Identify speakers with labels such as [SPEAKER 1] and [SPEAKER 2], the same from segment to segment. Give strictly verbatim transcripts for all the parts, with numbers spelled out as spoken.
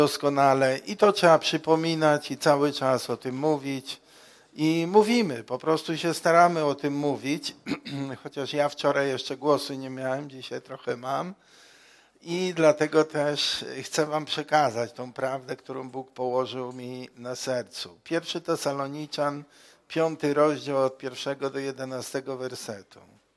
[SPEAKER 1] doskonale i to trzeba przypominać i cały czas o tym mówić. I mówimy, po prostu się staramy o tym mówić, chociaż ja wczoraj jeszcze głosu nie miałem, dzisiaj trochę mam. I dlatego też chcę wam przekazać tą prawdę, którą Bóg położył mi na sercu. Pierwszy Tesaloniczan, piąty rozdział od pierwszego do jedenastego wersetu.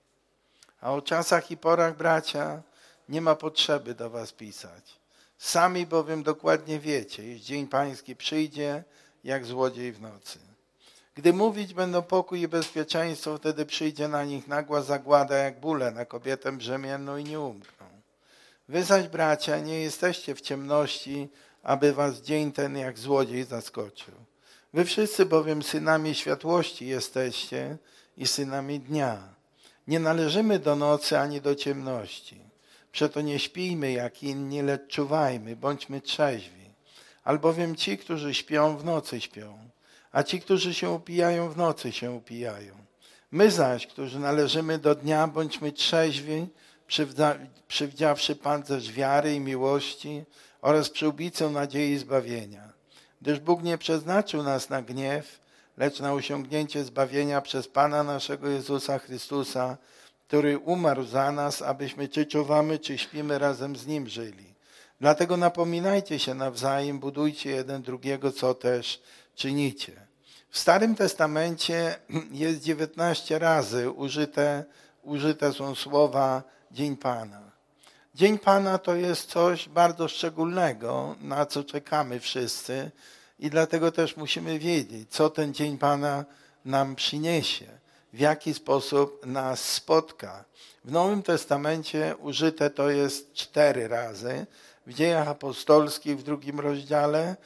[SPEAKER 1] A o czasach i porach, bracia, nie ma potrzeby do was pisać. Sami bowiem dokładnie wiecie, iż dzień pański przyjdzie jak złodziej w nocy. Gdy mówić będą pokój i bezpieczeństwo, wtedy przyjdzie na nich nagła zagłada jak bóle na kobietę brzemienną i nie umkną. Wy zaś, bracia, nie jesteście w ciemności, aby was dzień ten jak złodziej zaskoczył. Wy wszyscy bowiem synami światłości jesteście i synami dnia. Nie należymy do nocy ani do ciemności. Przeto nie śpijmy jak inni, lecz czuwajmy, bądźmy trzeźwi. Albowiem ci, którzy śpią, w nocy śpią, a ci, którzy się upijają, w nocy się upijają. My zaś, którzy należymy do dnia, bądźmy trzeźwi, przywdziawszy pancerz wiary i miłości oraz przyłbicę nadziei i zbawienia. Gdyż Bóg nie przeznaczył nas na gniew, lecz na osiągnięcie zbawienia przez Pana naszego Jezusa Chrystusa, który umarł za nas, abyśmy czy czuwamy, czy śpimy, razem z Nim żyli. Dlatego napominajcie się nawzajem, budujcie jeden drugiego, co też czynicie. W Starym Testamencie jest dziewiętnaście razy użyte, użyte są słowa Dzień Pana. Dzień Pana to jest coś bardzo szczególnego, na co czekamy wszyscy i dlatego też musimy wiedzieć, co ten Dzień Pana nam przyniesie, w jaki sposób nas spotka. W Nowym Testamencie użyte to jest cztery razy. W Dziejach Apostolskich w drugim rozdziale,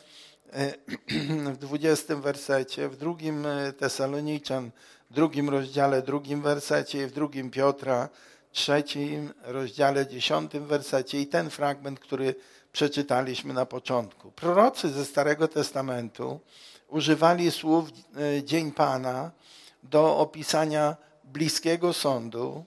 [SPEAKER 1] w dwudziestym wersecie, w drugim Tesaloniczan, w drugim rozdziale, drugim wersecie i w drugim Piotra, trzecim rozdziale, dziesiątym wersecie i ten fragment, który przeczytaliśmy na początku. Prorocy ze Starego Testamentu używali słów Dzień Pana do opisania bliskiego sądu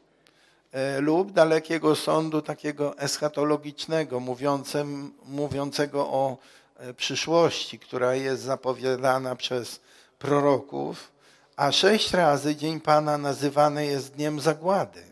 [SPEAKER 1] lub dalekiego sądu takiego eschatologicznego, mówiącym, mówiącego o przyszłości, która jest zapowiadana przez proroków, a sześć razy Dzień Pana nazywany jest Dniem Zagłady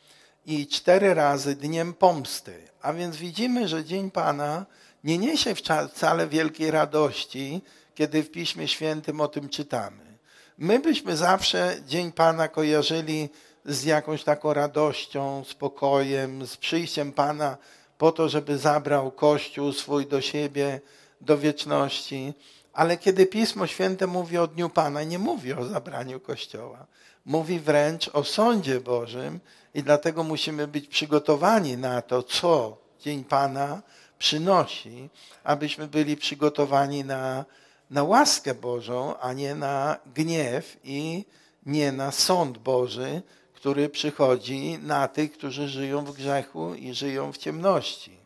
[SPEAKER 1] i cztery razy Dniem Pomsty. A więc widzimy, że Dzień Pana nie niesie wcale wielkiej radości, kiedy w Piśmie Świętym o tym czytamy. My byśmy zawsze Dzień Pana kojarzyli z jakąś taką radością, spokojem, z przyjściem Pana po to, żeby zabrał Kościół swój do siebie, do wieczności. Ale kiedy Pismo Święte mówi o Dniu Pana, nie mówi o zabraniu Kościoła. Mówi wręcz o sądzie Bożym i dlatego musimy być przygotowani na to, co Dzień Pana przynosi, abyśmy byli przygotowani na, na łaskę Bożą, a nie na gniew i nie na sąd Boży, który przychodzi na tych, którzy żyją w grzechu i żyją w ciemności.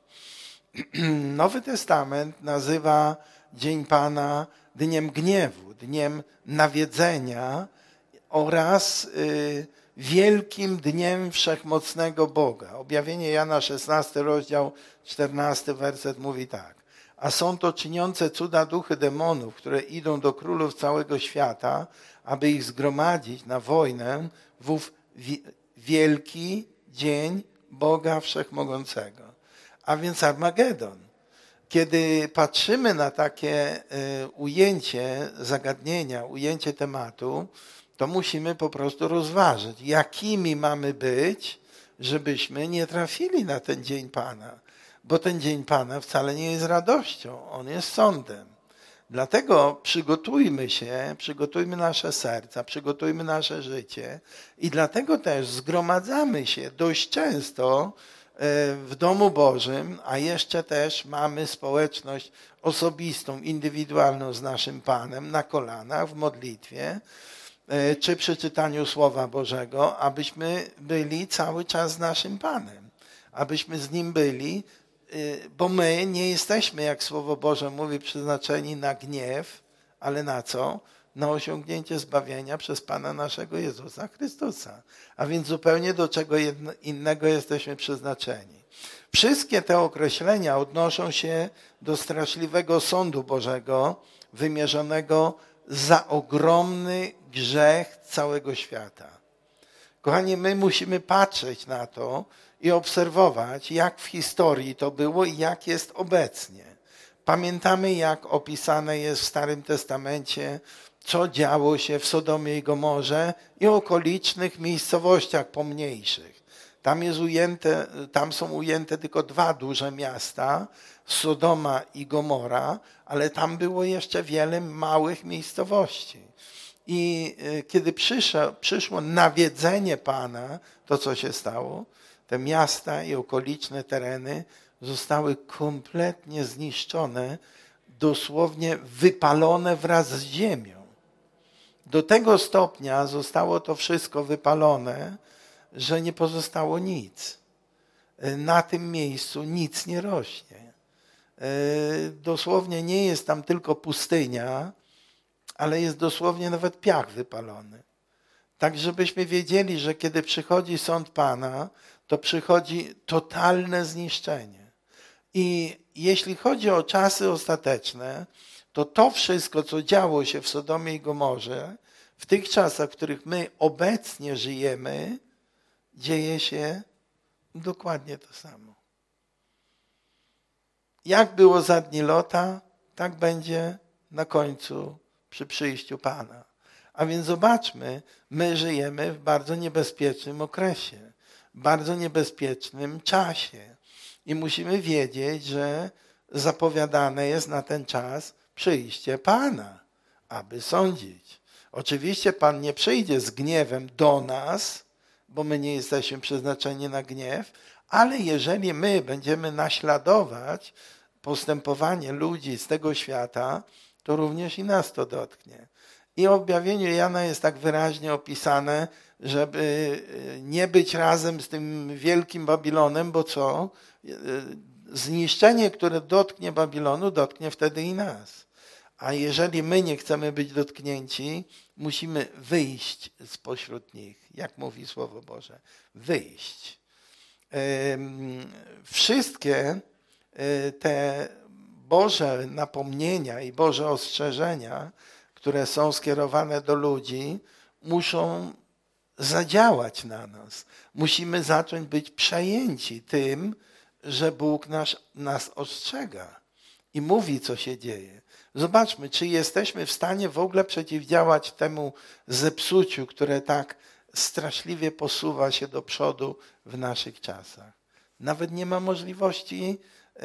[SPEAKER 1] Nowy Testament nazywa Dzień Pana Dniem Gniewu, Dniem Nawiedzenia oraz y, Wielkim Dniem Wszechmocnego Boga. Objawienie Jana, szesnasty rozdział, czternasty werset mówi tak. A są to czyniące cuda duchy demonów, które idą do królów całego świata, aby ich zgromadzić na wojnę w ów wielki dzień Boga Wszechmogącego. A więc Armagedon. Kiedy patrzymy na takie y, ujęcie zagadnienia, ujęcie tematu, to musimy po prostu rozważyć, jakimi mamy być, żebyśmy nie trafili na ten Dzień Pana. Bo ten Dzień Pana wcale nie jest radością, on jest sądem. Dlatego przygotujmy się, przygotujmy nasze serca, przygotujmy nasze życie i dlatego też zgromadzamy się dość często w domu Bożym, a jeszcze też mamy społeczność osobistą, indywidualną z naszym Panem na kolanach, w modlitwie, czy przy czytaniu Słowa Bożego, abyśmy byli cały czas z naszym Panem, abyśmy z Nim byli, bo my nie jesteśmy, jak Słowo Boże mówi, przeznaczeni na gniew, ale na co? Na osiągnięcie zbawienia przez Pana naszego Jezusa Chrystusa. A więc zupełnie do czego innego jesteśmy przeznaczeni. Wszystkie te określenia odnoszą się do straszliwego sądu Bożego wymierzonego za ogromny grzech całego świata. Kochani, my musimy patrzeć na to i obserwować, jak w historii to było i jak jest obecnie. Pamiętamy, jak opisane jest w Starym Testamencie, co działo się w Sodomie i Gomorze i okolicznych miejscowościach pomniejszych. Tam, jest ujęte, tam są ujęte tylko dwa duże miasta, Sodoma i Gomora, ale tam było jeszcze wiele małych miejscowości. I kiedy przyszło, przyszło nawiedzenie Pana, to co się stało? Te miasta i okoliczne tereny zostały kompletnie zniszczone, dosłownie wypalone wraz z ziemią. Do tego stopnia zostało to wszystko wypalone, że nie pozostało nic. Na tym miejscu nic nie rośnie. Dosłownie nie jest tam tylko pustynia, ale jest dosłownie nawet piach wypalony. Tak, żebyśmy wiedzieli, że kiedy przychodzi sąd Pana, to przychodzi totalne zniszczenie. I jeśli chodzi o czasy ostateczne, to to wszystko, co działo się w Sodomie i Gomorze, w tych czasach, w których my obecnie żyjemy, dzieje się dokładnie to samo. Jak było za dni Lota, tak będzie na końcu przy przyjściu Pana. A więc zobaczmy, my żyjemy w bardzo niebezpiecznym okresie, bardzo niebezpiecznym czasie. I musimy wiedzieć, że zapowiadane jest na ten czas przyjście Pana, aby sądzić. Oczywiście Pan nie przyjdzie z gniewem do nas, bo my nie jesteśmy przeznaczeni na gniew, ale jeżeli my będziemy naśladować postępowanie ludzi z tego świata, to również i nas to dotknie. I w objawieniu Jana jest tak wyraźnie opisane, żeby nie być razem z tym wielkim Babilonem, bo co? Zniszczenie, które dotknie Babilonu, dotknie wtedy i nas. A jeżeli my nie chcemy być dotknięci, musimy wyjść spośród nich, jak mówi Słowo Boże. Wyjść. Wszystkie te Boże napomnienia i Boże ostrzeżenia, które są skierowane do ludzi, muszą zadziałać na nas. Musimy zacząć być przejęci tym, że Bóg nas, nas ostrzega i mówi, co się dzieje. Zobaczmy, czy jesteśmy w stanie w ogóle przeciwdziałać temu zepsuciu, które tak straszliwie posuwa się do przodu w naszych czasach. Nawet nie ma możliwości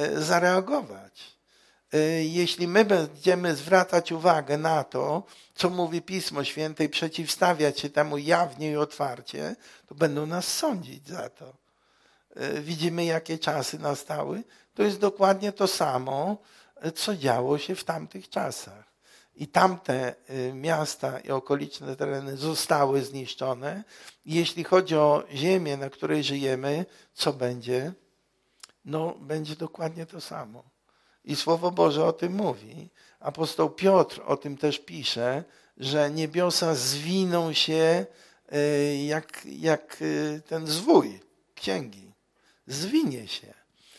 [SPEAKER 1] zareagować. Jeśli my będziemy zwracać uwagę na to, co mówi Pismo Święte i przeciwstawiać się temu jawnie i otwarcie, to będą nas sądzić za to. Widzimy, jakie czasy nastały. To jest dokładnie to samo, co działo się w tamtych czasach. I tamte miasta i okoliczne tereny zostały zniszczone. I jeśli chodzi o ziemię, na której żyjemy, co będzie? No, będzie dokładnie to samo. I Słowo Boże o tym mówi. Apostoł Piotr o tym też pisze, że niebiosa zwiną się jak, jak ten zwój księgi. Zwinie się.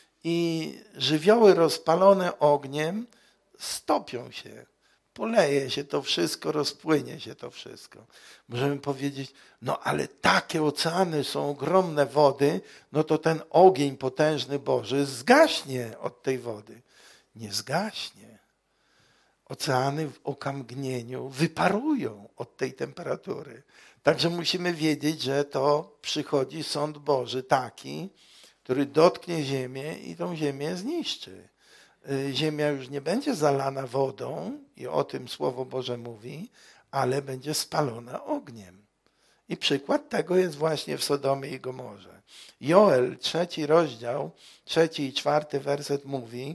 [SPEAKER 1] I żywioły rozpalone ogniem stopią się. Poleje się to wszystko, rozpłynie się to wszystko. Możemy powiedzieć, no ale takie oceany są ogromne wody, no to ten ogień potężny Boży zgaśnie od tej wody. Nie zgaśnie. Oceany w okamgnieniu wyparują od tej temperatury. Także musimy wiedzieć, że to przychodzi sąd Boży taki, który dotknie ziemię i tą ziemię zniszczy. Ziemia już nie będzie zalana wodą, i o tym Słowo Boże mówi, ale będzie spalona ogniem. I przykład tego jest właśnie w Sodomie i Gomorze. Joel, trzeci rozdział, trzeci i czwarty werset mówi: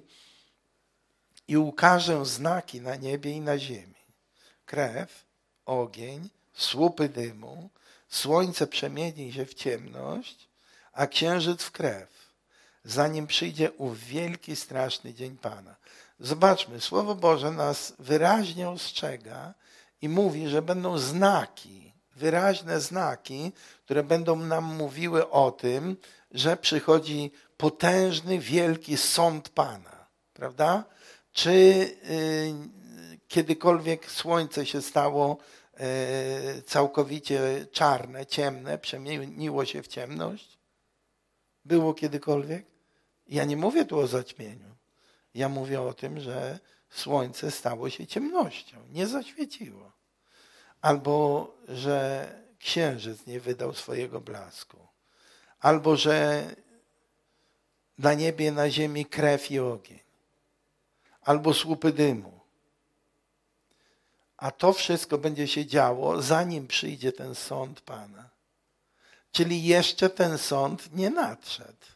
[SPEAKER 1] i ukażę znaki na niebie i na ziemi. Krew, ogień, słupy dymu, słońce przemieni się w ciemność, a księżyc w krew, zanim przyjdzie ów wielki, straszny dzień Pana. Zobaczmy, Słowo Boże nas wyraźnie ostrzega i mówi, że będą znaki, wyraźne znaki, które będą nam mówiły o tym, że przychodzi potężny, wielki sąd Pana, prawda? Czy y, kiedykolwiek słońce się stało y, całkowicie czarne, ciemne, przemieniło się w ciemność? Było kiedykolwiek? Ja nie mówię tu o zaćmieniu. Ja mówię o tym, że słońce stało się ciemnością, nie zaświeciło. Albo, że księżyc nie wydał swojego blasku. Albo, że na niebie, na ziemi krew i ogień. Albo słupy dymu. A to wszystko będzie się działo, zanim przyjdzie ten sąd Pana. Czyli jeszcze ten sąd nie nadszedł.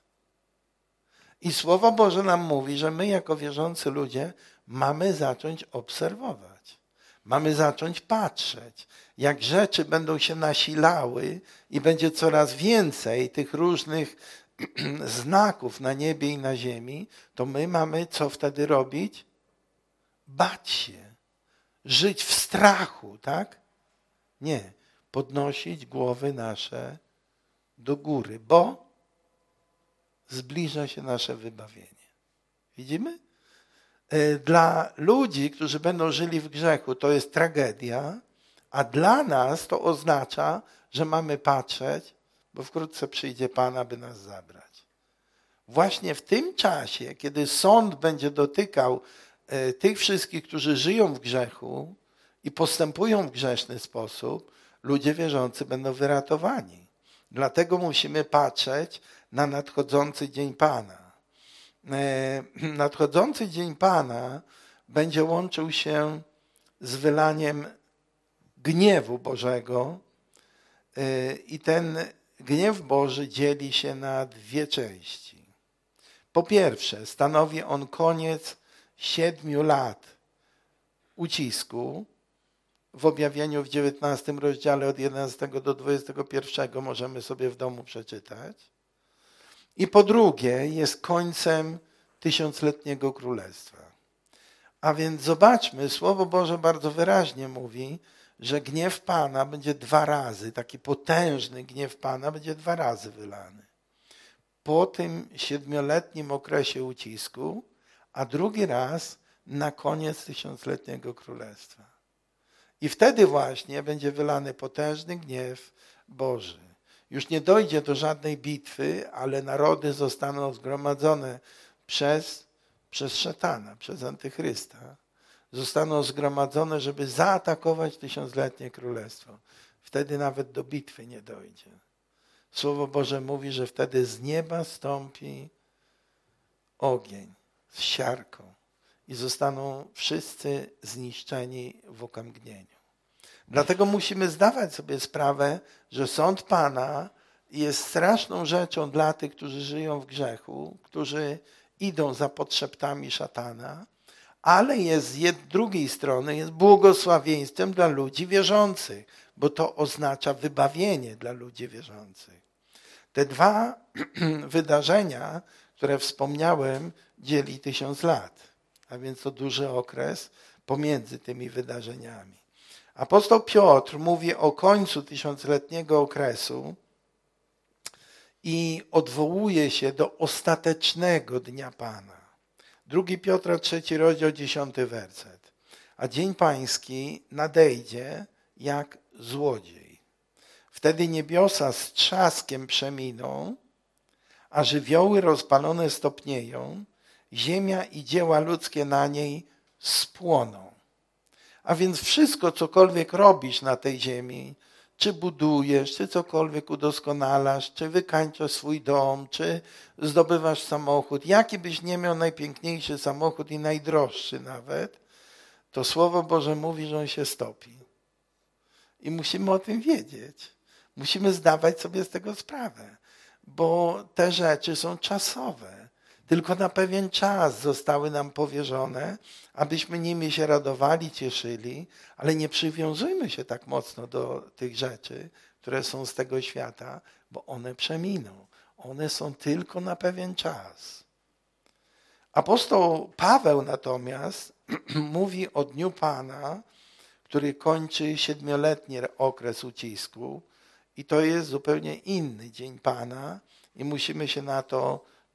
[SPEAKER 1] I Słowo Boże nam mówi, że my jako wierzący ludzie mamy zacząć obserwować. Mamy zacząć patrzeć, jak rzeczy będą się nasilały i będzie coraz więcej tych różnych znaków na niebie i na ziemi, to my mamy co wtedy robić? Bać się, żyć w strachu, tak? Nie, podnosić głowy nasze do góry, bo zbliża się nasze wybawienie. Widzimy? Dla ludzi, którzy będą żyli w grzechu, to jest tragedia, a dla nas to oznacza, że mamy patrzeć, bo wkrótce przyjdzie Pan, aby nas zabrać. Właśnie w tym czasie, kiedy sąd będzie dotykał tych wszystkich, którzy żyją w grzechu i postępują w grzeszny sposób, ludzie wierzący będą wyratowani. Dlatego musimy patrzeć na nadchodzący dzień Pana. Nadchodzący dzień Pana będzie łączył się z wylaniem gniewu Bożego i ten gniew Boży dzieli się na dwie części. Po pierwsze, stanowi on koniec siedmiu lat ucisku. W objawieniu w dziewiętnastym rozdziale od jedenastego do dwudziestego pierwszego możemy sobie w domu przeczytać. I po drugie jest końcem tysiącletniego królestwa. A więc zobaczmy, Słowo Boże bardzo wyraźnie mówi, że gniew Pana będzie dwa razy, taki potężny gniew Pana będzie dwa razy wylany. Po tym siedmioletnim okresie ucisku, a drugi raz na koniec tysiącletniego królestwa. I wtedy właśnie będzie wylany potężny gniew Boży. Już nie dojdzie do żadnej bitwy, ale narody zostaną zgromadzone przez, przez szatana, przez antychrysta. Zostaną zgromadzone, żeby zaatakować tysiącletnie królestwo. Wtedy nawet do bitwy nie dojdzie. Słowo Boże mówi, że wtedy z nieba stąpi ogień z siarką i zostaną wszyscy zniszczeni w okamgnieniu. Dlatego musimy zdawać sobie sprawę, że sąd Pana jest straszną rzeczą dla tych, którzy żyją w grzechu, którzy idą za podszeptami szatana, ale jest z drugiej strony jest błogosławieństwem dla ludzi wierzących, bo to oznacza wybawienie dla ludzi wierzących. Te dwa wydarzenia, które wspomniałem, dzieli tysiąc lat, a więc to duży okres pomiędzy tymi wydarzeniami. Apostoł Piotr mówi o końcu tysiącletniego okresu i odwołuje się do ostatecznego dnia Pana. Drugi Piotra, trzeci rozdział, dziesiąty werset. A dzień pański nadejdzie jak złodziej. Wtedy niebiosa z trzaskiem przeminą, a żywioły rozpalone stopnieją, ziemia i dzieła ludzkie na niej spłoną. A więc wszystko, cokolwiek robisz na tej ziemi, czy budujesz, czy cokolwiek udoskonalasz, czy wykańczasz swój dom, czy zdobywasz samochód, jaki byś nie miał najpiękniejszy samochód i najdroższy nawet, to Słowo Boże mówi, że on się stopi. I musimy o tym wiedzieć. Musimy zdawać sobie z tego sprawę, bo te rzeczy są czasowe. Tylko na pewien czas zostały nam powierzone, abyśmy nimi się radowali, cieszyli, ale nie przywiązujmy się tak mocno do tych rzeczy, które są z tego świata, bo one przeminą. One są tylko na pewien czas. Apostoł Paweł natomiast mówi o Dniu Pana, który kończy siedmioletni okres ucisku i to jest zupełnie inny Dzień Pana i musimy się na to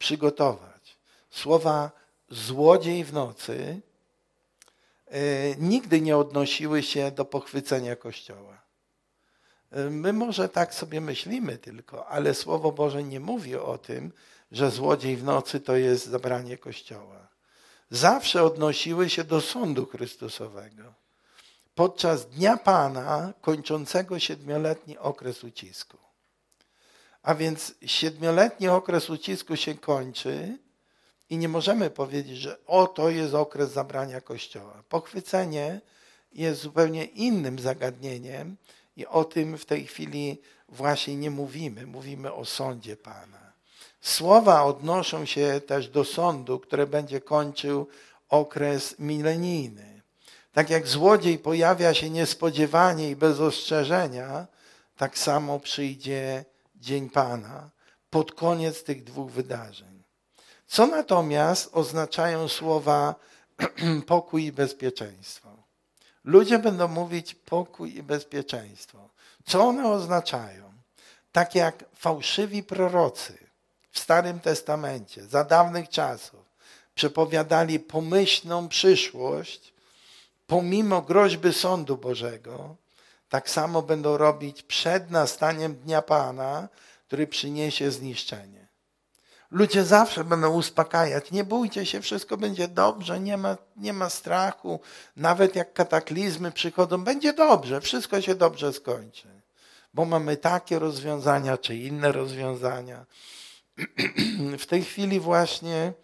[SPEAKER 1] przygotować. Słowa złodziej w nocy y, nigdy nie odnosiły się do pochwycenia Kościoła. Y, my może tak sobie myślimy tylko, ale Słowo Boże nie mówi o tym, że złodziej w nocy to jest zabranie Kościoła. Zawsze odnosiły się do sądu Chrystusowego. Podczas Dnia Pana kończącego siedmioletni okres ucisku. A więc siedmioletni okres ucisku się kończy i nie możemy powiedzieć, że o, to jest okres zabrania Kościoła. Pochwycenie jest zupełnie innym zagadnieniem i o tym w tej chwili właśnie nie mówimy. Mówimy o sądzie Pana. Słowa odnoszą się też do sądu, który będzie kończył okres milenijny. Tak jak złodziej pojawia się niespodziewanie i bez ostrzeżenia, tak samo przyjdzie Dzień Pana pod koniec tych dwóch wydarzeń. Co natomiast oznaczają słowa pokój i bezpieczeństwo? Ludzie będą mówić pokój i bezpieczeństwo. Co one oznaczają? Tak jak fałszywi prorocy w Starym Testamencie za dawnych czasów przepowiadali pomyślną przyszłość, pomimo groźby sądu Bożego, tak samo będą robić przed nastaniem Dnia Pana, który przyniesie zniszczenie. Ludzie zawsze będą uspokajać, nie bójcie się, wszystko będzie dobrze, nie ma, nie ma strachu, nawet jak kataklizmy przychodzą, będzie dobrze, wszystko się dobrze skończy, bo mamy takie rozwiązania czy inne rozwiązania. W tej chwili właśnie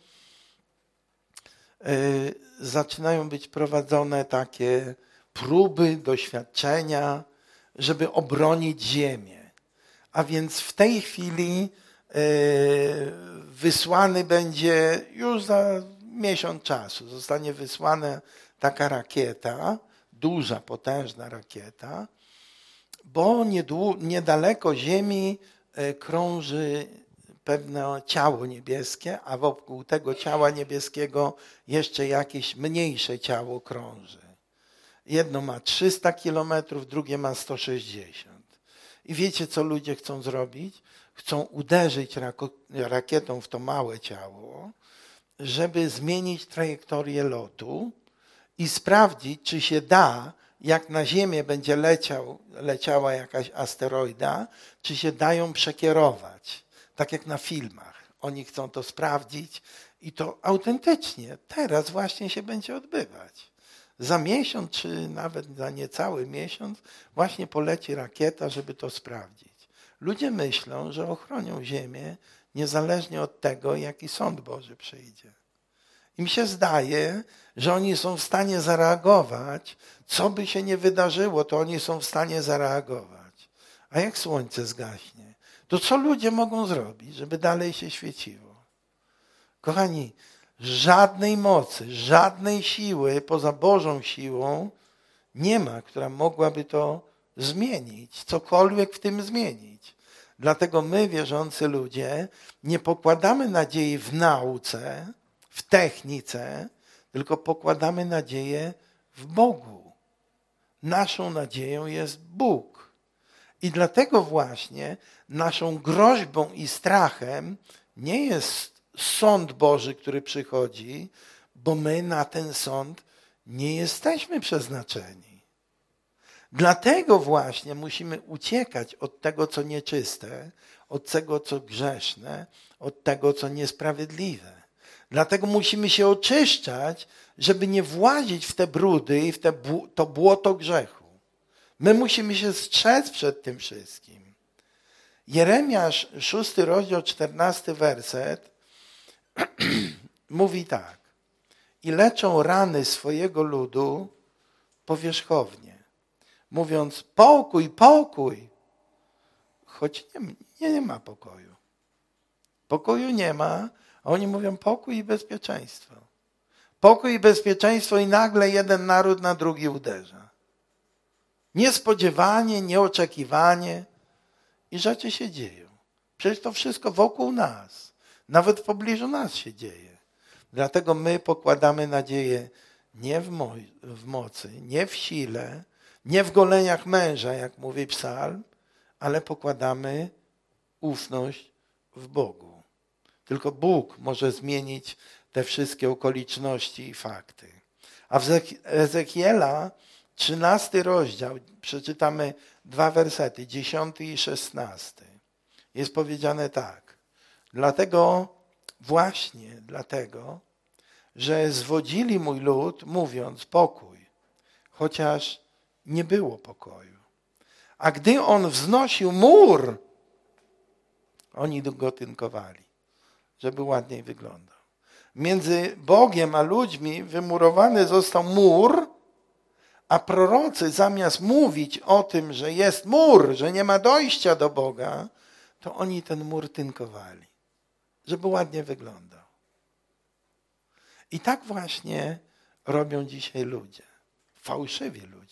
[SPEAKER 1] y, zaczynają być prowadzone takie próby, doświadczenia, żeby obronić ziemię. A więc w tej chwili y, wysłany będzie już za miesiąc czasu, zostanie wysłana taka rakieta, duża, potężna rakieta, bo niedłu- niedaleko Ziemi y, krąży pewne ciało niebieskie, a wokół tego ciała niebieskiego jeszcze jakieś mniejsze ciało krąży. Jedno ma trzysta kilometrów, drugie ma sto sześćdziesiąt. I wiecie, co ludzie chcą zrobić? Chcą uderzyć rakietą w to małe ciało, żeby zmienić trajektorię lotu i sprawdzić, czy się da, jak na Ziemię będzie leciał, leciała jakaś asteroida, czy się da ją przekierować. Tak jak na filmach. Oni chcą to sprawdzić i to autentycznie teraz właśnie się będzie odbywać. Za miesiąc, czy nawet za niecały miesiąc właśnie poleci rakieta, żeby to sprawdzić. Ludzie myślą, że ochronią Ziemię niezależnie od tego, jaki sąd Boży przyjdzie. Im się zdaje, że oni są w stanie zareagować, co by się nie wydarzyło, to oni są w stanie zareagować. A jak słońce zgaśnie, to co ludzie mogą zrobić, żeby dalej się świeciło? Kochani, żadnej mocy, żadnej siły poza Bożą siłą nie ma, która mogłaby to zmienić, cokolwiek w tym zmienić. Dlatego my, wierzący ludzie, nie pokładamy nadziei w nauce, w technice, tylko pokładamy nadzieję w Bogu. Naszą nadzieją jest Bóg. I dlatego właśnie naszą groźbą i strachem nie jest sąd Boży, który przychodzi, bo my na ten sąd nie jesteśmy przeznaczeni. Dlatego właśnie musimy uciekać od tego, co nieczyste, od tego, co grzeszne, od tego, co niesprawiedliwe. Dlatego musimy się oczyszczać, żeby nie włazić w te brudy i w te, to błoto grzechu. My musimy się strzec przed tym wszystkim. Jeremiasz, szósty rozdział, czternasty werset mówi tak. I leczą rany swojego ludu powierzchownie, mówiąc pokój, pokój, choć nie, nie, nie ma pokoju. Pokoju nie ma, a oni mówią pokój i bezpieczeństwo. Pokój i bezpieczeństwo i nagle jeden naród na drugi uderza. Niespodziewanie, nieoczekiwanie i rzeczy się dzieją. Przecież to wszystko wokół nas, nawet w pobliżu nas się dzieje. Dlatego my pokładamy nadzieję nie w, mo- w mocy, nie w sile, nie w goleniach męża, jak mówi psalm, ale pokładamy ufność w Bogu. Tylko Bóg może zmienić te wszystkie okoliczności i fakty. A w Ezechiela trzynasty rozdział, przeczytamy dwa wersety, dziesiąty i szesnasty. Jest powiedziane tak. Dlatego, właśnie dlatego, że zwodzili mój lud, mówiąc pokój, chociaż nie było pokoju. A gdy on wznosił mur, oni go tynkowali, żeby ładniej wyglądał. Między Bogiem a ludźmi wymurowany został mur, a prorocy zamiast mówić o tym, że jest mur, że nie ma dojścia do Boga, to oni ten mur tynkowali, żeby ładnie wyglądał. I tak właśnie robią dzisiaj ludzie, fałszywi ludzie.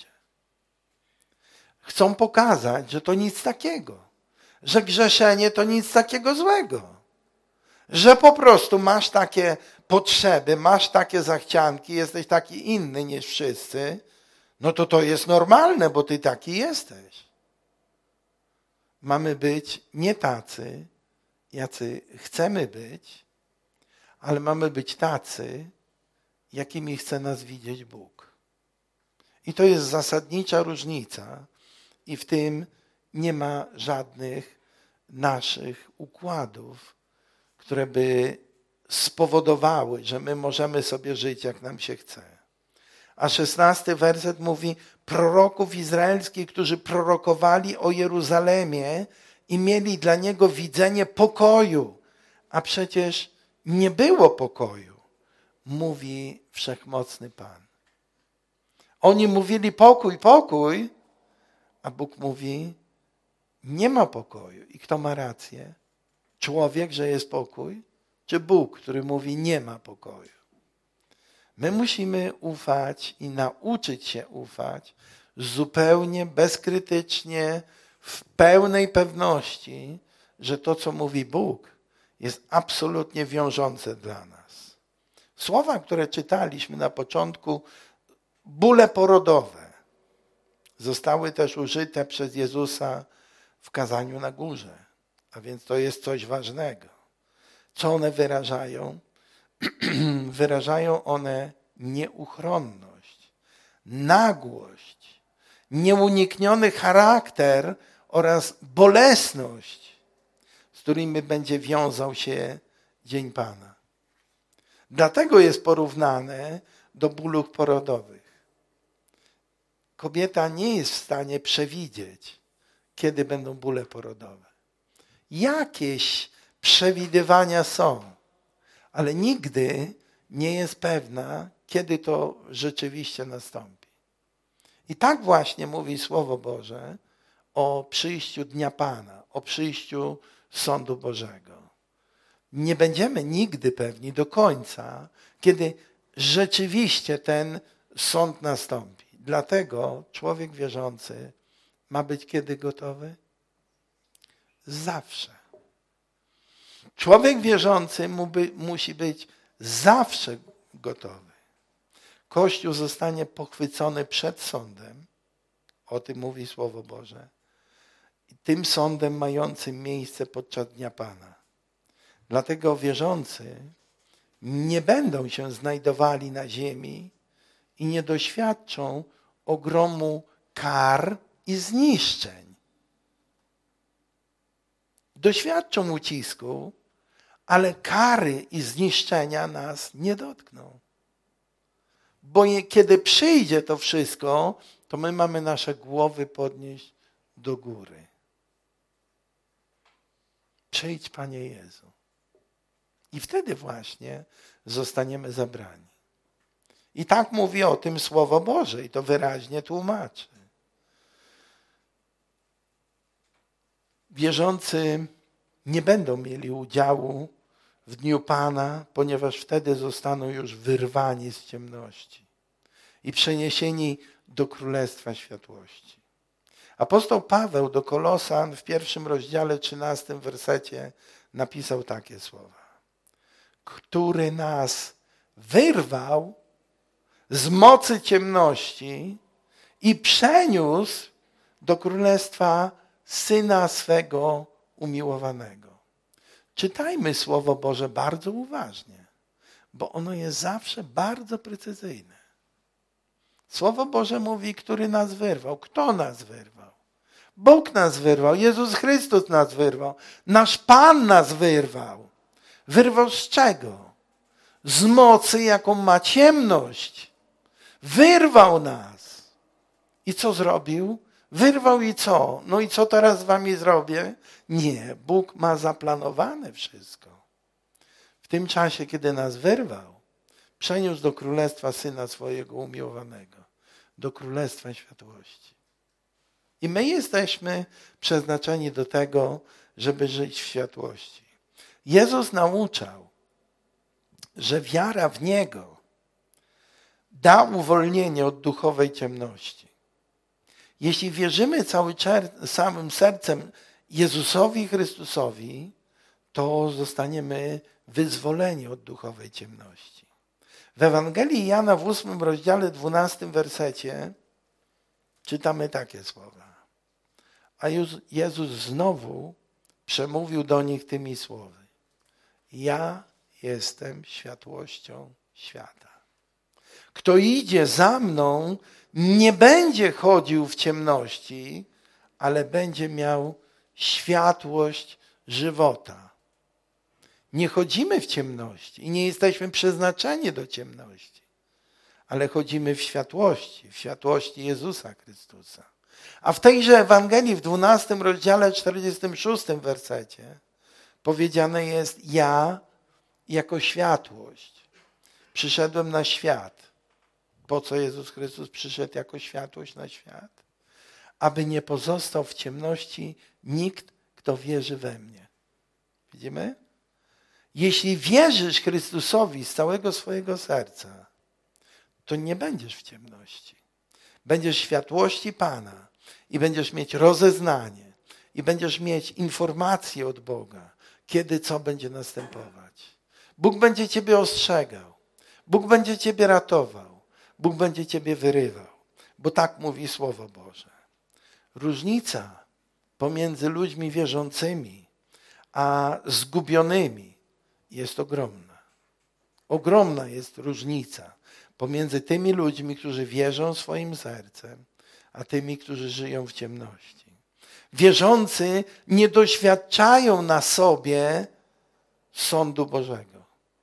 [SPEAKER 1] Chcą pokazać, że to nic takiego, że grzeszenie to nic takiego złego, że po prostu masz takie potrzeby, masz takie zachcianki, jesteś taki inny niż wszyscy, no to to jest normalne, bo ty taki jesteś. Mamy być nie tacy, jacy chcemy być, ale mamy być tacy, jakimi chce nas widzieć Bóg. I to jest zasadnicza różnica i w tym nie ma żadnych naszych układów, które by spowodowały, że my możemy sobie żyć, jak nam się chce. A szesnasty werset mówi, proroków izraelskich, którzy prorokowali o Jeruzalemie i mieli dla niego widzenie pokoju, a przecież nie było pokoju, mówi Wszechmocny Pan. Oni mówili pokój, pokój, a Bóg mówi, nie ma pokoju. I kto ma rację? Człowiek, że jest pokój, czy Bóg, który mówi, nie ma pokoju? My musimy ufać i nauczyć się ufać zupełnie bezkrytycznie, w pełnej pewności, że to, co mówi Bóg, jest absolutnie wiążące dla nas. Słowa, które czytaliśmy na początku, bóle porodowe, zostały też użyte przez Jezusa w kazaniu na górze. A więc to jest coś ważnego. Co one wyrażają? Wyrażają one nieuchronność, nagłość, nieunikniony charakter oraz bolesność, z którymi będzie wiązał się Dzień Pana. Dlatego jest porównane do bólów porodowych. Kobieta nie jest w stanie przewidzieć, kiedy będą bóle porodowe. Jakieś przewidywania są, ale nigdy nie jest pewna, kiedy to rzeczywiście nastąpi. I tak właśnie mówi Słowo Boże o przyjściu Dnia Pana, o przyjściu Sądu Bożego. Nie będziemy nigdy pewni do końca, kiedy rzeczywiście ten sąd nastąpi. Dlatego człowiek wierzący ma być kiedy gotowy? Zawsze. Człowiek wierzący mu by, musi być zawsze gotowy. Kościół zostanie pochwycony przed sądem, o tym mówi Słowo Boże, i tym sądem mającym miejsce podczas Dnia Pana. Dlatego wierzący nie będą się znajdowali na ziemi i nie doświadczą ogromu kar i zniszczeń. Doświadczą ucisku, ale kary i zniszczenia nas nie dotkną. Bo kiedy przyjdzie to wszystko, to my mamy nasze głowy podnieść do góry. Przyjdź, Panie Jezu. I wtedy właśnie zostaniemy zabrani. I tak mówi o tym Słowo Boże i to wyraźnie tłumaczy. Wierzący nie będą mieli udziału w Dniu Pana, ponieważ wtedy zostaną już wyrwani z ciemności i przeniesieni do Królestwa Światłości. Apostoł Paweł do Kolosan w pierwszym rozdziale, trzynastym wersecie napisał takie słowa. Który nas wyrwał z mocy ciemności i przeniósł do Królestwa Syna swego umiłowanego. czytajmy Słowo Boże bardzo uważnie, bo ono jest zawsze bardzo precyzyjne. Słowo Boże mówi, który nas wyrwał. Kto nas wyrwał? Bóg nas wyrwał. Jezus Chrystus nas wyrwał. Nasz Pan nas wyrwał. Wyrwał z czego? Z mocy, jaką ma ciemność. Wyrwał nas. I co zrobił? Wyrwał i co? No i co teraz z wami zrobię? Nie, Bóg ma zaplanowane wszystko. W tym czasie, kiedy nas wyrwał, przeniósł do królestwa Syna swojego umiłowanego, do królestwa światłości. I my jesteśmy przeznaczeni do tego, żeby żyć w światłości. Jezus nauczał, że wiara w Niego da uwolnienie od duchowej ciemności. Jeśli wierzymy cały czer- całym sercem Jezusowi Chrystusowi, to zostaniemy wyzwoleni od duchowej ciemności. W Ewangelii Jana w ósmym rozdziale, dwunastym wersecie czytamy takie słowa. A Jezus znowu przemówił do nich tymi słowy. Ja jestem światłością świata. Kto idzie za mną, nie będzie chodził w ciemności, ale będzie miał światłość żywota. Nie chodzimy w ciemności i nie jesteśmy przeznaczeni do ciemności, ale chodzimy w światłości, w światłości Jezusa Chrystusa. A w tejże Ewangelii w dwunastym rozdziale, czterdziestym szóstym wersecie powiedziane jest: ja jako światłość przyszedłem na świat. Po co Jezus Chrystus przyszedł jako światłość na świat? Aby nie pozostał w ciemności nikt, kto wierzy we mnie. Widzimy? Jeśli wierzysz Chrystusowi z całego swojego serca, to nie będziesz w ciemności. Będziesz w światłości Pana i będziesz mieć rozeznanie i będziesz mieć informacje od Boga, kiedy co będzie następować. Bóg będzie ciebie ostrzegał. Bóg będzie ciebie ratował. Bóg będzie ciebie wyrywał. Bo tak mówi Słowo Boże. Różnica pomiędzy ludźmi wierzącymi a zgubionymi jest ogromna. Ogromna jest różnica pomiędzy tymi ludźmi, którzy wierzą swoim sercem, a tymi, którzy żyją w ciemności. Wierzący nie doświadczają na sobie sądu Bożego,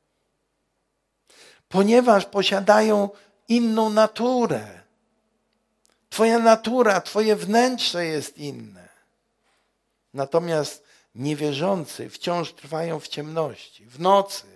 [SPEAKER 1] ponieważ posiadają inną naturę. Twoja natura, twoje wnętrze jest inne. Natomiast niewierzący wciąż trwają w ciemności, w nocy.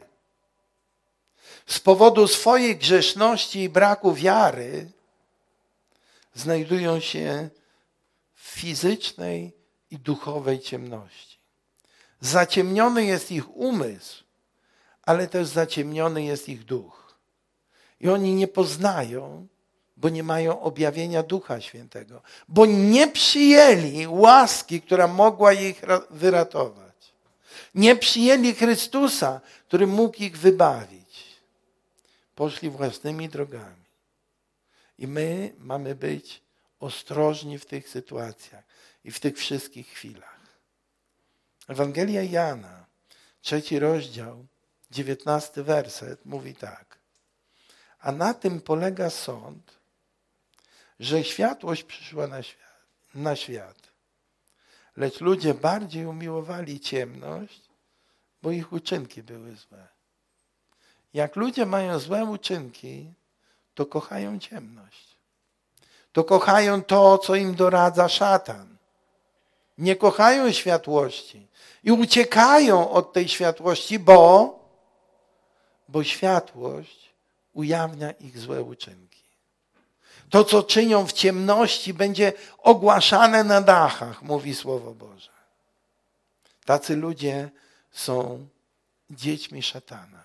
[SPEAKER 1] Z powodu swojej grzeszności i braku wiary znajdują się w fizycznej i duchowej ciemności. Zaciemniony jest ich umysł, ale też zaciemniony jest ich duch. I oni nie poznają, bo nie mają objawienia Ducha Świętego, bo nie przyjęli łaski, która mogła ich wyratować. Nie przyjęli Chrystusa, który mógł ich wybawić. Poszli własnymi drogami. I my mamy być ostrożni w tych sytuacjach i w tych wszystkich chwilach. Ewangelia Jana, trzeci rozdział, dziewiętnasty werset mówi tak. A na tym polega sąd, że światłość przyszła na świat, na świat. Lecz ludzie bardziej umiłowali ciemność, bo ich uczynki były złe. Jak ludzie mają złe uczynki, to kochają ciemność. To kochają to, co im doradza szatan. Nie kochają światłości i uciekają od tej światłości, bo, bo światłość ujawnia ich złe uczynki. To, co czynią w ciemności, będzie ogłaszane na dachach, mówi Słowo Boże. Tacy ludzie są dziećmi szatana,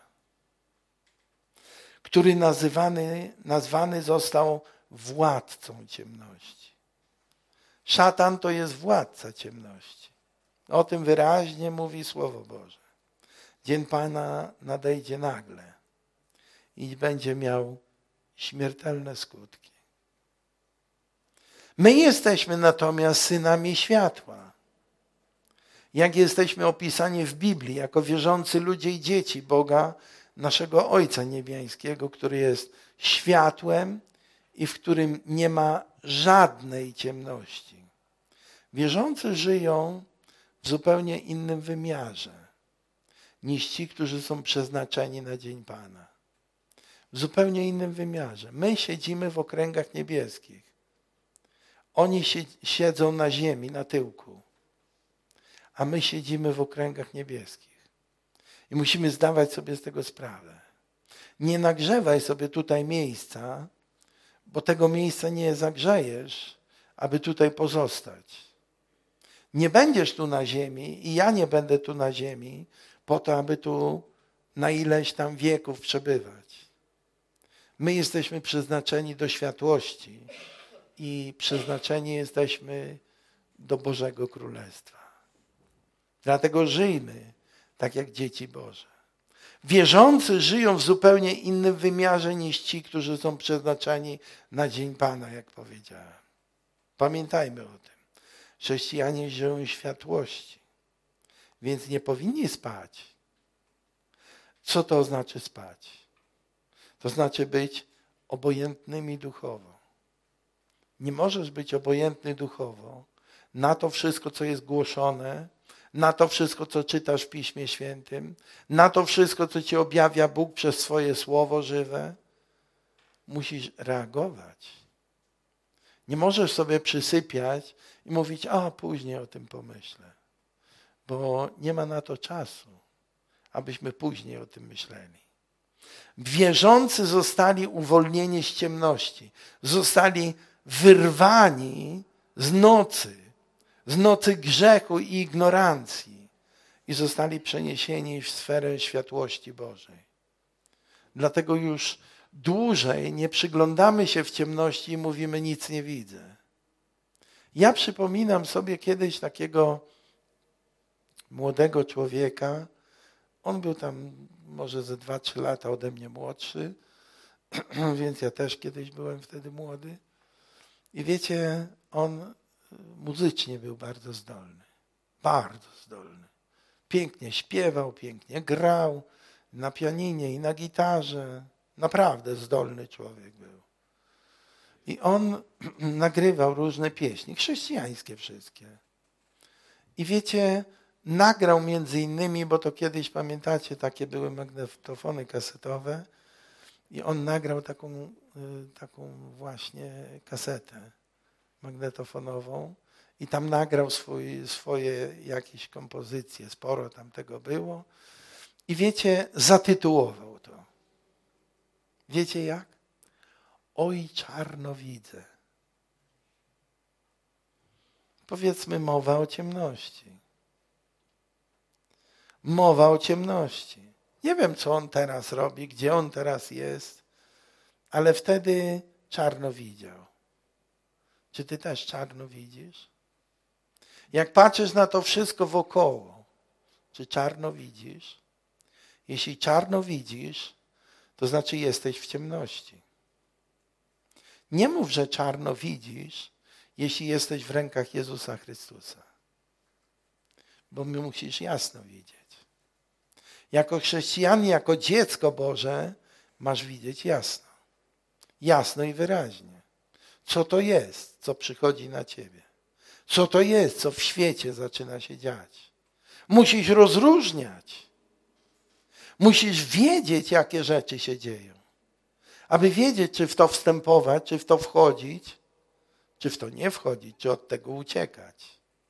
[SPEAKER 1] który nazywany, nazwany został władcą ciemności. Szatan to jest władca ciemności. O tym wyraźnie mówi Słowo Boże. Dzień Pana nadejdzie nagle i będzie miał śmiertelne skutki. My jesteśmy natomiast synami światła. Jak jesteśmy opisani w Biblii jako wierzący ludzie i dzieci Boga, naszego Ojca Niebiańskiego, który jest światłem i w którym nie ma żadnej ciemności. Wierzący żyją w zupełnie innym wymiarze niż ci, którzy są przeznaczeni na Dzień Pana. W zupełnie innym wymiarze. My siedzimy w okręgach niebieskich. Oni siedzą na ziemi, na tyłku. A my siedzimy w okręgach niebieskich. I musimy zdawać sobie z tego sprawę. Nie nagrzewaj sobie tutaj miejsca, bo tego miejsca nie zagrzejesz, aby tutaj pozostać. Nie będziesz tu na ziemi i ja nie będę tu na ziemi po to, aby tu na ileś tam wieków przebywać. My jesteśmy przeznaczeni do światłości i przeznaczeni jesteśmy do Bożego Królestwa. Dlatego żyjmy tak jak dzieci Boże. Wierzący żyją w zupełnie innym wymiarze niż ci, którzy są przeznaczeni na Dzień Pana, jak powiedziałem. Pamiętajmy o tym. Chrześcijanie żyją w światłości, więc nie powinni spać. Co to znaczy spać? To znaczy być obojętnymi duchowo. Nie możesz być obojętny duchowo na to wszystko, co jest głoszone, na to wszystko, co czytasz w Piśmie Świętym, na to wszystko, co ci objawia Bóg przez swoje słowo żywe. Musisz reagować. Nie możesz sobie przysypiać i mówić, a później o tym pomyślę. Bo nie ma na to czasu, abyśmy później o tym myśleli. Wierzący zostali uwolnieni z ciemności. Zostali wyrwani z nocy, z nocy grzechu i ignorancji i zostali przeniesieni w sferę światłości Bożej. Dlatego już dłużej nie przyglądamy się w ciemności i mówimy, nic nie widzę. Ja przypominam sobie kiedyś takiego młodego człowieka. On był tam może ze dwa, trzy lata ode mnie młodszy, więc ja też kiedyś byłem wtedy młody. I wiecie, on muzycznie był bardzo zdolny. Bardzo zdolny. Pięknie śpiewał, pięknie grał na pianinie i na gitarze. Naprawdę zdolny człowiek był. I on nagrywał różne pieśni, chrześcijańskie wszystkie. I wiecie, nagrał między innymi, bo to kiedyś, pamiętacie, takie były magnetofony kasetowe, i on nagrał taką, taką właśnie kasetę magnetofonową i tam nagrał swój, swoje jakieś kompozycje, sporo tam tego było. I wiecie, zatytułował to. Wiecie jak? Oj, czarno widzę. Powiedzmy, mowa o ciemności. Mowa o ciemności. Nie wiem, co on teraz robi, gdzie on teraz jest, ale wtedy czarno widział. Czy ty też czarno widzisz? Jak patrzysz na to wszystko wokoło, czy czarno widzisz? Jeśli czarno widzisz, to znaczy jesteś w ciemności. Nie mów, że czarno widzisz, jeśli jesteś w rękach Jezusa Chrystusa. Bo my musisz jasno widzieć. Jako chrześcijanin, jako dziecko Boże masz widzieć jasno. Jasno i wyraźnie. Co to jest, co przychodzi na ciebie? Co to jest, co w świecie zaczyna się dziać? Musisz rozróżniać. Musisz wiedzieć, jakie rzeczy się dzieją. Aby wiedzieć, czy w to wstępować, czy w to wchodzić, czy w to nie wchodzić, czy od tego uciekać.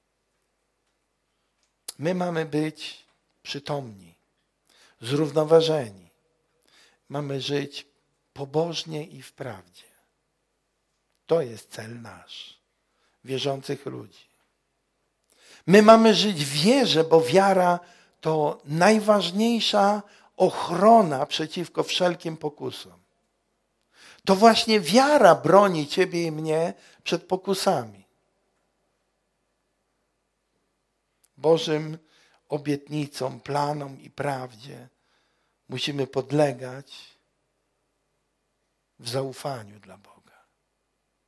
[SPEAKER 1] My mamy być przytomni, zrównoważeni. Mamy żyć pobożnie i w prawdzie. To jest cel nasz, wierzących ludzi. My mamy żyć w wierze, bo wiara to najważniejsza ochrona przeciwko wszelkim pokusom. To właśnie wiara broni ciebie i mnie przed pokusami. Bożym obietnicom, planom i prawdzie musimy podlegać w zaufaniu dla Boga.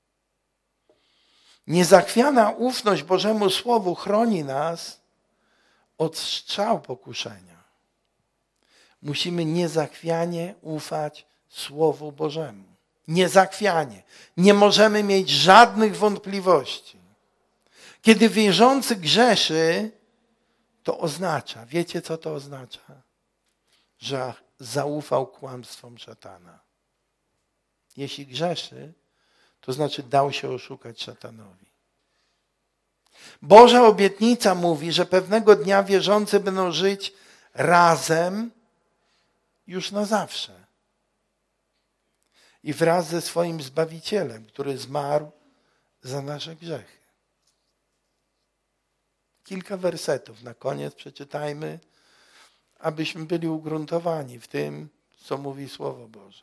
[SPEAKER 1] Niezachwiana ufność Bożemu Słowu chroni nas od strzał pokuszenia, musimy niezachwianie ufać Słowu Bożemu. Niezachwianie. Nie możemy mieć żadnych wątpliwości. Kiedy wierzący grzeszy, to oznacza, wiecie co to oznacza? Że zaufał kłamstwom szatana. Jeśli grzeszy, to znaczy dał się oszukać szatanowi. Boża obietnica mówi, że pewnego dnia wierzący będą żyć razem już na zawsze. I wraz ze swoim Zbawicielem, który zmarł za nasze grzechy. Kilka wersetów na koniec przeczytajmy, abyśmy byli ugruntowani w tym, co mówi Słowo Boże.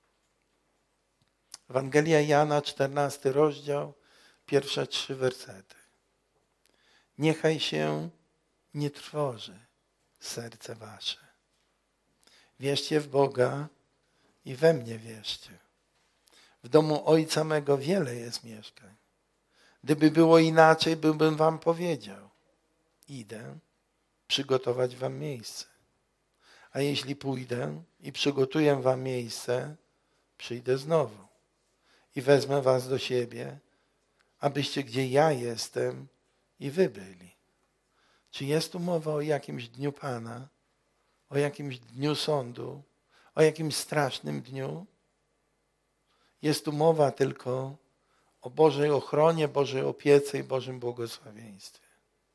[SPEAKER 1] Ewangelia Jana, czternasty rozdział, pierwsze trzy wersety. Niechaj się nie trwoży serce wasze. Wierzcie w Boga i we mnie wierzcie. W domu Ojca mego wiele jest mieszkań. Gdyby było inaczej, byłbym wam powiedział. Idę przygotować wam miejsce. A jeśli pójdę i przygotuję wam miejsce, przyjdę znowu i wezmę was do siebie, abyście gdzie ja jestem i wy byli. Czy jest tu mowa o jakimś dniu Pana, o jakimś dniu sądu, o jakimś strasznym dniu? Jest tu mowa tylko o Bożej ochronie, Bożej opiece i Bożym błogosławieństwie.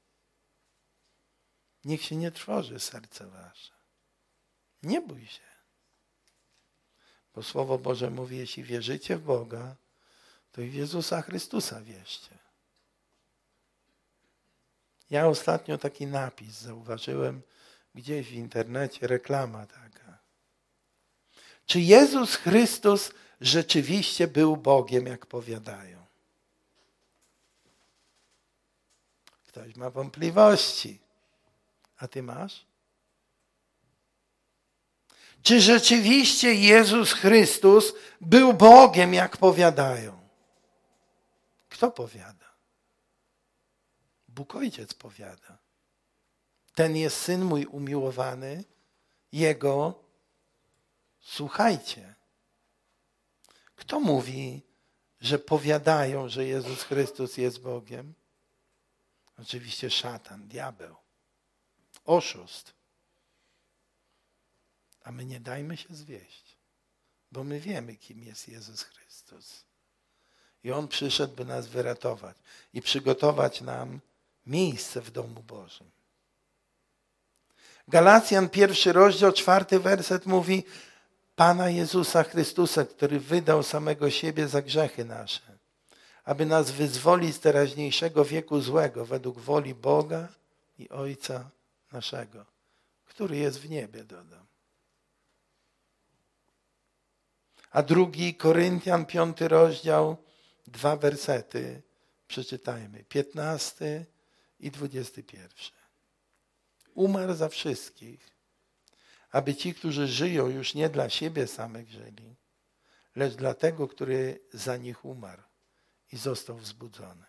[SPEAKER 1] Niech się nie trwoży serce wasze. Nie bój się. Bo Słowo Boże mówi, jeśli wierzycie w Boga, to i w Jezusa Chrystusa wierzcie. Ja ostatnio taki napis zauważyłem gdzieś w internecie, reklama taka. Czy Jezus Chrystus rzeczywiście był Bogiem, jak powiadają? Ktoś ma wątpliwości. A ty masz? Czy rzeczywiście Jezus Chrystus był Bogiem, jak powiadają? Kto powiada? Bóg Ojciec powiada. Ten jest Syn mój umiłowany, Jego słuchajcie. Kto mówi, że powiadają, że Jezus Chrystus jest Bogiem? Oczywiście szatan, diabeł, oszust. A my nie dajmy się zwieść, bo my wiemy, kim jest Jezus Chrystus. I On przyszedł, by nas wyratować i przygotować nam miejsce w domu Bożym. Galacjan, pierwszy rozdział, czwarty werset mówi: Pana Jezusa Chrystusa, który wydał samego siebie za grzechy nasze, aby nas wyzwolić z teraźniejszego wieku złego według woli Boga i Ojca naszego, który jest w niebie, dodam. A drugi Koryntian, piąty rozdział, dwa wersety przeczytajmy, piętnasty i dwudziesty pierwszy. Umarł za wszystkich, aby ci, którzy żyją, już nie dla siebie samych żyli, lecz dla tego, który za nich umarł i został wzbudzony.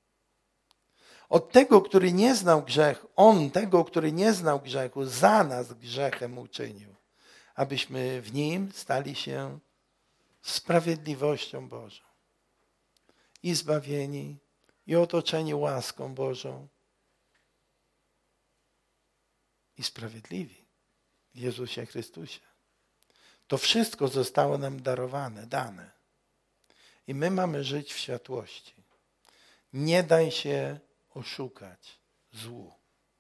[SPEAKER 1] Od tego, który nie znał grzechu, On tego, który nie znał grzechu, za nas grzechem uczynił, abyśmy w Nim stali się sprawiedliwością Bożą. I zbawieni, i otoczeni łaską Bożą, i sprawiedliwi w Jezusie Chrystusie. To wszystko zostało nam darowane, dane. I my mamy żyć w światłości. Nie daj się oszukać złu.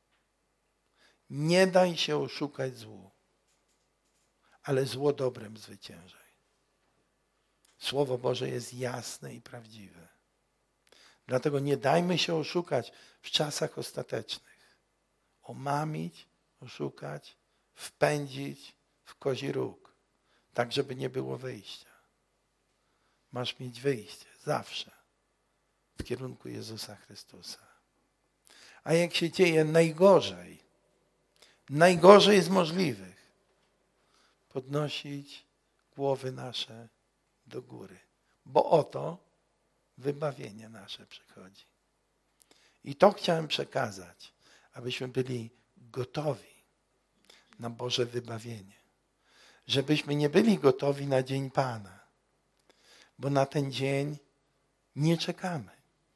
[SPEAKER 1] Nie daj się oszukać złu, ale zło dobrem zwyciężaj. Słowo Boże jest jasne i prawdziwe. Dlatego nie dajmy się oszukać w czasach ostatecznych. Omamić, oszukać, wpędzić w kozi róg, tak żeby nie było wyjścia. Masz mieć wyjście zawsze w kierunku Jezusa Chrystusa. A jak się dzieje najgorzej, najgorzej z możliwych, podnosić głowy nasze do góry, bo oto wybawienie nasze przychodzi. I to chciałem przekazać, abyśmy byli gotowi na Boże wybawienie. Żebyśmy nie byli gotowi na dzień Pana, bo na ten dzień nie czekamy.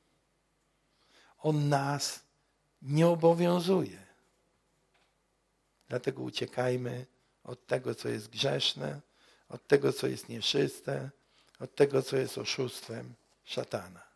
[SPEAKER 1] On nas nie obowiązuje. Dlatego uciekajmy od tego, co jest grzeszne, od tego, co jest nieczyste, od tego, co jest oszustwem szatana.